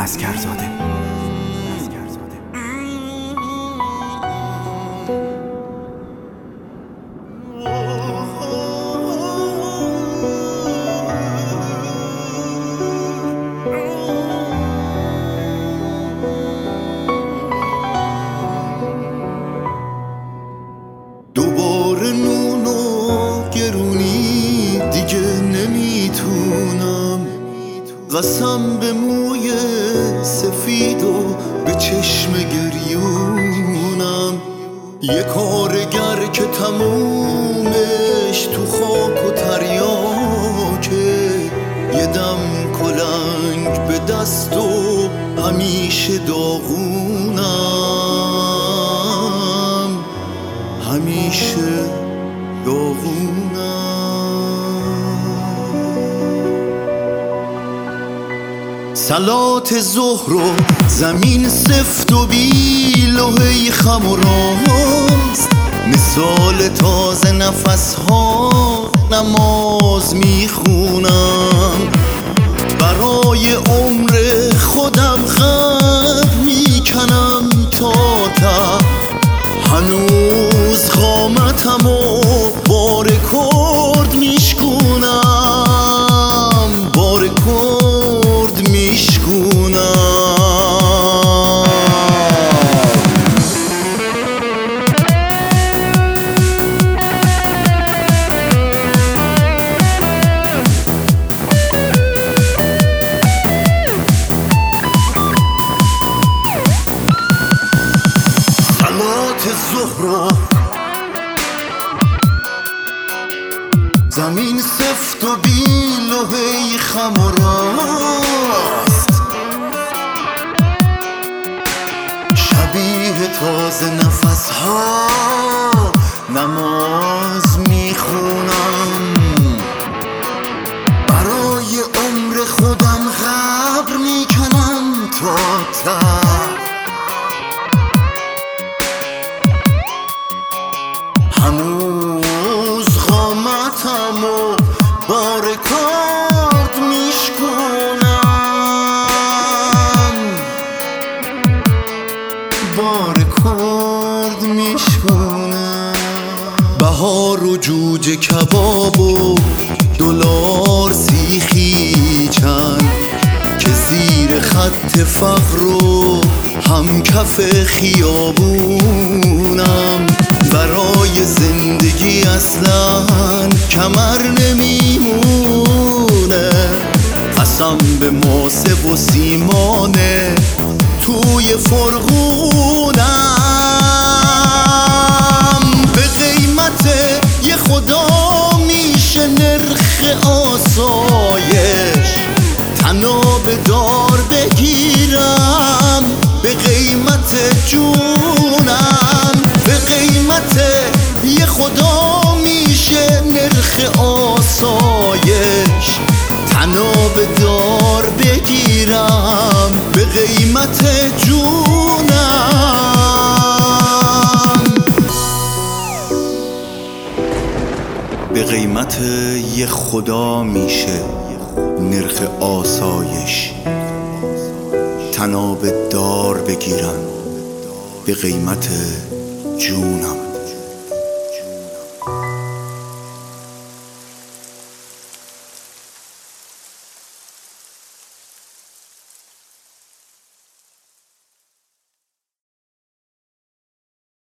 عسکرزاده. دوباره نون و گرونی دیگه نمیتونم، قسم به موی سفید و به چشم گریونم. یه کارگر که تمومش تو خاک و تریاکه، یه دم کلنگ به دست و همیشه داغونم، همیشه داغونم. صلات ظهر و زمین سفت و بی لوحه خم و راست، مثال تازه نفس ها نماز میخونم. برای عمر خودم خط میکنم تا ته، هنوز قامتم و بار کرد میشکونم، بار کرد میشکونم. زهرا زمین سفت و بی لوحه خم و راست، شبیه تازه نفس ها نماز میخونم. برای عمر خودم قبر میکنم تا ته، هنوز قامتم و بار کرد میشکونم، بار کرد میشکونم. بهار و جوجه کباب و دلار سیخی چند، که زیر خط فقر و هم کف خیابونم. برای زندگی اصلا کمر نمیمونه، قسم به ماسه و سیمانه توی فرغونم. به قیمت یه خدا میشه نرخ آسایش، تناب دار بگیرم به قیمت جونم. به قیمت یه خدا میشه نرخ آسایش، تناب دار بگیرم به قیمت جونم. به قیمت یه خدا میشه نرخ آسایش، تناب دار بگیرم به قیمت جونم.